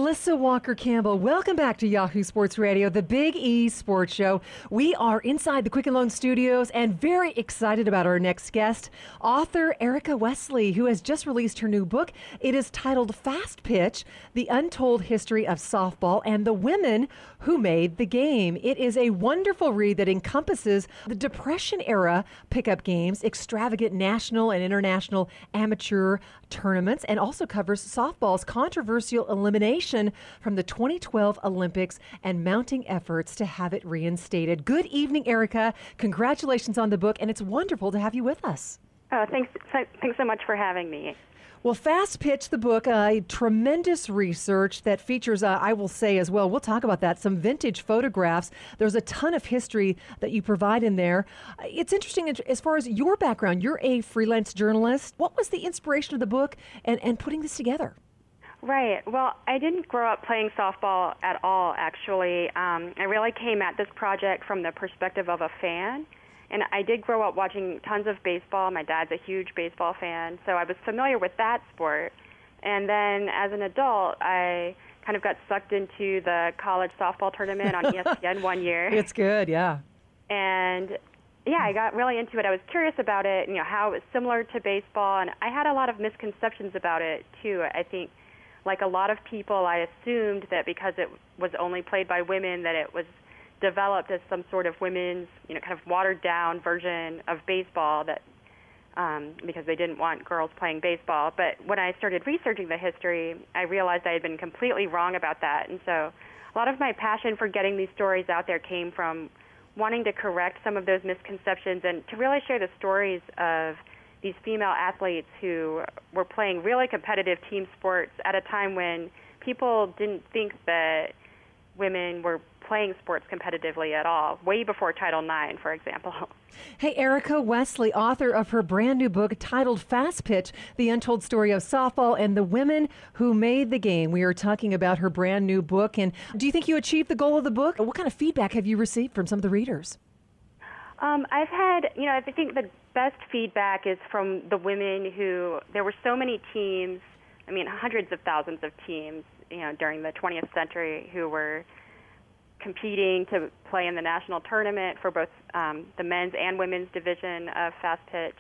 Alyssa Walker Campbell, welcome back to Yahoo Sports Radio, the Big E Sports Show. We are inside the Quicken Loan Studios and very excited about our next guest, author Erica Wesley, who has just released her new book. It is titled Fast Pitch, The Untold History of Softball and the Women Who Made the Game. It is a wonderful read that encompasses the Depression-era pickup games, extravagant national and international amateur tournaments, and also covers softball's controversial elimination from the 2012 Olympics and mounting efforts to have it reinstated. Good evening, Erica. Congratulations on the book, and it's wonderful to have you with us. Oh, thanks so much for having me. Well, Fast Pitch, the book, tremendous research that features, I will say as well, we'll talk about that, some vintage photographs. There's a ton of history that you provide in there. It's interesting as far as your background. You're a freelance journalist. What was the inspiration of the book and putting this together? Right. Well, I didn't grow up playing softball at all, actually. I really came at this project from the perspective of a fan. And I did grow up watching tons of baseball. My dad's a huge baseball fan, so I was familiar with that sport. And then as an adult, I kind of got sucked into the college softball tournament on ESPN one year. It's good, yeah. And yeah, I got really into it. I was curious about it, how it was similar to baseball, and I had a lot of misconceptions about it too. I think, like a lot of people, I assumed that because it was only played by women, that it was developed as some sort of women's, kind of watered-down version of baseball that because they didn't want girls playing baseball. But when I started researching the history, I realized I had been completely wrong about that. And so a lot of my passion for getting these stories out there came from wanting to correct some of those misconceptions and to really share the stories of these female athletes who were playing really competitive team sports at a time when people didn't think that women were playing sports competitively at all, way before Title IX, for example. Hey, Erica Wesley, author of her brand new book titled Fast Pitch, The Untold Story of Softball and the Women Who Made the Game. We are talking about her brand new book. And do you think you achieved the goal of the book? What kind of feedback have you received from some of the readers? I've had, I think the best feedback is from the women who, there were so many teams, hundreds of thousands of teams, during the 20th century who were competing to play in the national tournament for both the men's and women's division of Fast Pitch.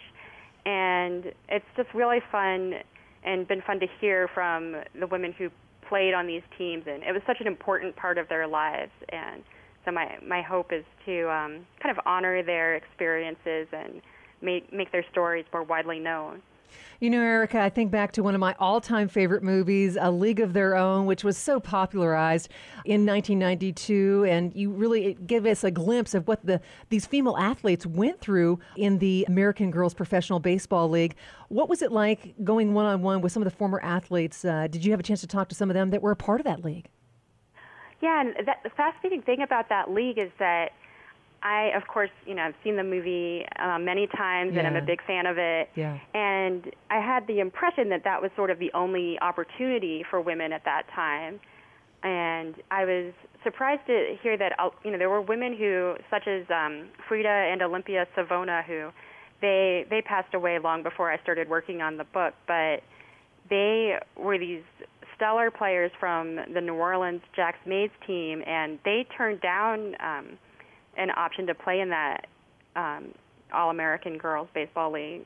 And it's just really fun and been fun to hear from the women who played on these teams. And it was such an important part of their lives. And so my hope is to kind of honor their experiences and make their stories more widely known. Erica, I think back to one of my all-time favorite movies, A League of Their Own, which was so popularized in 1992, and you really give us a glimpse of what these female athletes went through in the American Girls Professional Baseball League. What was it like going one-on-one with some of the former athletes? Did you have a chance to talk to some of them that were a part of that league? Yeah, and the fascinating thing about that league is that I, of course, I've seen the movie many times, and I'm a big fan of it. Yeah. And I had the impression that that was sort of the only opportunity for women at that time. And I was surprised to hear that, there were women who, such as Frida and Olympia Savona, who they passed away long before I started working on the book, but they were these stellar players from the New Orleans Jacks Maids team, and they turned down an option to play in that All-American Girls Baseball League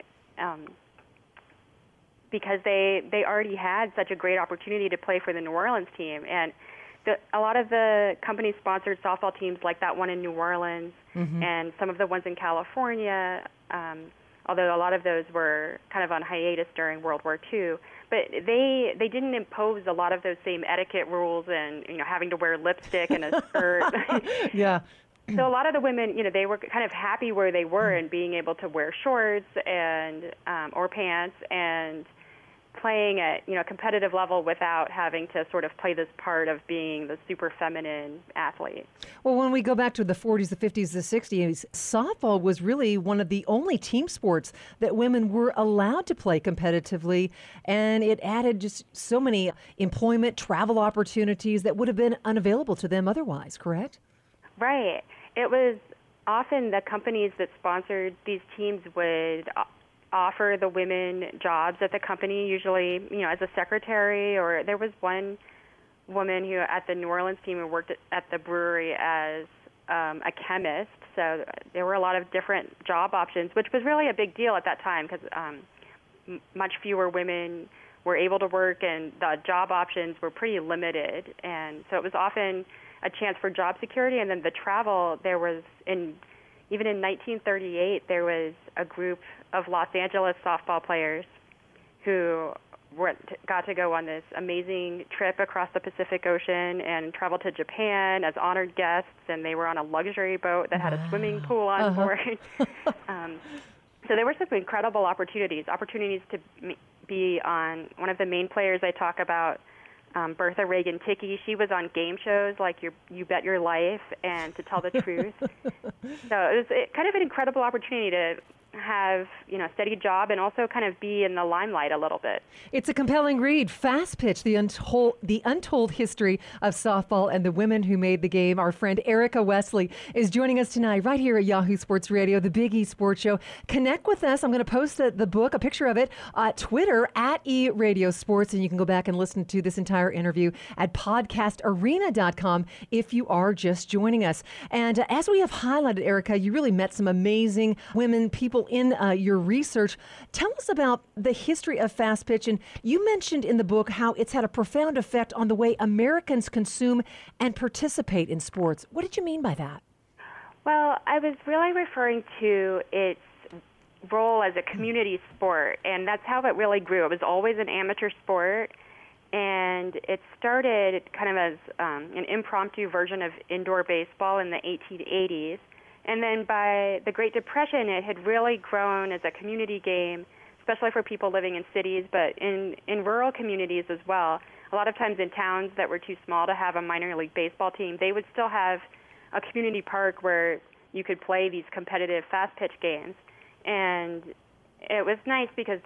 because they already had such a great opportunity to play for the New Orleans team. And a lot of the company-sponsored softball teams, like that one in New Orleans, and some of the ones in California, although a lot of those were kind of on hiatus during World War II, but they didn't impose a lot of those same etiquette rules and having to wear lipstick and a skirt. Yeah. So a lot of the women, they were kind of happy where they were and being able to wear shorts and or pants and playing at competitive level without having to sort of play this part of being the super feminine athlete. Well, when we go back to the 40s, the 50s, the 60s, softball was really one of the only team sports that women were allowed to play competitively, and it added just so many employment, travel opportunities that would have been unavailable to them otherwise, correct? Right. It was often the companies that sponsored these teams would offer the women jobs at the company, usually, as a secretary, or there was one woman who at the New Orleans team who worked at the brewery as a chemist. So there were a lot of different job options, which was really a big deal at that time because much fewer women were able to work and the job options were pretty limited. And so it was often a chance for job security. And then the travel, there was, even in 1938, there was a group of Los Angeles softball players who got to go on this amazing trip across the Pacific Ocean and travel to Japan as honored guests, and they were on a luxury boat that had a swimming pool on board. So there were some incredible opportunities to be on one of the main players I talk about, Bertha Reagan Ticky. She was on game shows like You Bet Your Life and To Tell the Truth. So it was kind of an incredible opportunity to have, a steady job and also kind of be in the limelight a little bit. It's a compelling read. Fast Pitch, the untold history of softball and the women who made the game. Our friend Erica Wesley is joining us tonight right here at Yahoo Sports Radio, the Big E Sports Show. Connect with us. I'm going to post the book, a picture of it, Twitter at eRadio Sports, and you can go back and listen to this entire interview at podcastarena.com if you are just joining us. And as we have highlighted, Erica, you really met some amazing women, people in your research. Tell us about the history of fast pitch. And you mentioned in the book how it's had a profound effect on the way Americans consume and participate in sports. What did you mean by that? Well, I was really referring to its role as a community sport, and that's how it really grew. It was always an amateur sport, and it started kind of as an impromptu version of indoor baseball in the 1880s. And then by the Great Depression, it had really grown as a community game, especially for people living in cities, but in rural communities as well. A lot of times in towns that were too small to have a minor league baseball team, they would still have a community park where you could play these competitive fast pitch games. And it was nice because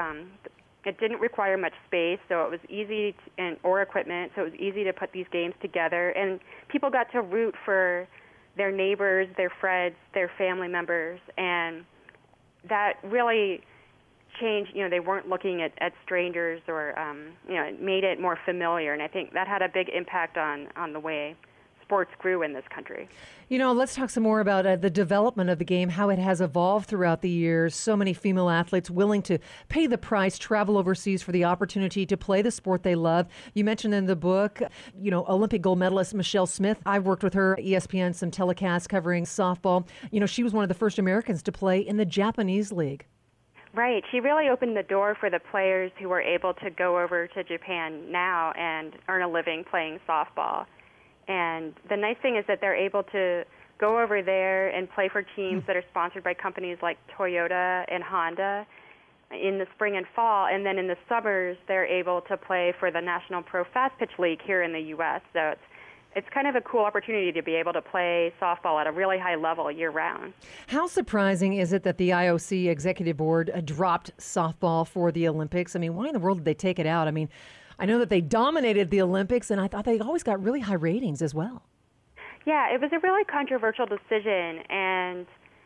it didn't require much space, so it was easy or equipment, so it was easy to put these games together. And people got to root for their neighbors, their friends, their family members, and that really changed. They weren't looking at strangers, or it made it more familiar, and I think that had a big impact on the way sports grew in this country. Let's talk some more about the development of the game, how it has evolved throughout the years. So many female athletes willing to pay the price, travel overseas for the opportunity to play the sport they love. You mentioned in the book, Olympic gold medalist Michelle Smith. I've worked with her, ESPN, some telecasts covering softball. She was one of the first Americans to play in the Japanese league. Right. She really opened the door for the players who were able to go over to Japan now and earn a living playing softball. And the nice thing is that they're able to go over there and play for teams that are sponsored by companies like Toyota and Honda in the spring and fall. And then in the summers, they're able to play for the National Pro Fast Pitch League here in the U.S. So it's kind of a cool opportunity to be able to play softball at a really high level year-round. How surprising is it that the IOC Executive Board dropped softball for the Olympics? I mean, why in the world did they take it out? I mean, I know that they dominated the Olympics, and I thought they always got really high ratings as well. Yeah, it was a really controversial decision, and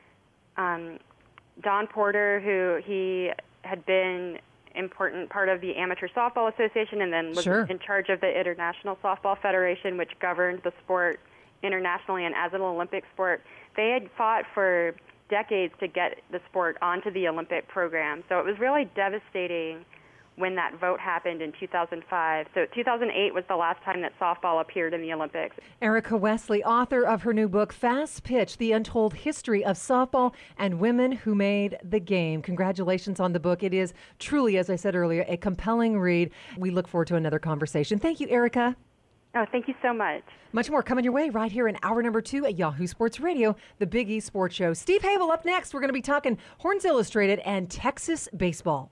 Don Porter, he had been important part of the Amateur Softball Association and then was in charge of the International Softball Federation, which governed the sport internationally and as an Olympic sport. They had fought for decades to get the sport onto the Olympic program, so it was really devastating when that vote happened in 2005. So 2008 was the last time that softball appeared in the Olympics. Erica Wesley, author of her new book, Fast Pitch, The Untold History of Softball and Women Who Made the Game. Congratulations on the book. It is truly, as I said earlier, a compelling read. We look forward to another conversation. Thank you, Erica. Oh, thank you so much. Much more coming your way right here in hour number 2 at Yahoo Sports Radio, the Big E Sports Show. Steve Habel up next. We're going to be talking Horns Illustrated and Texas baseball.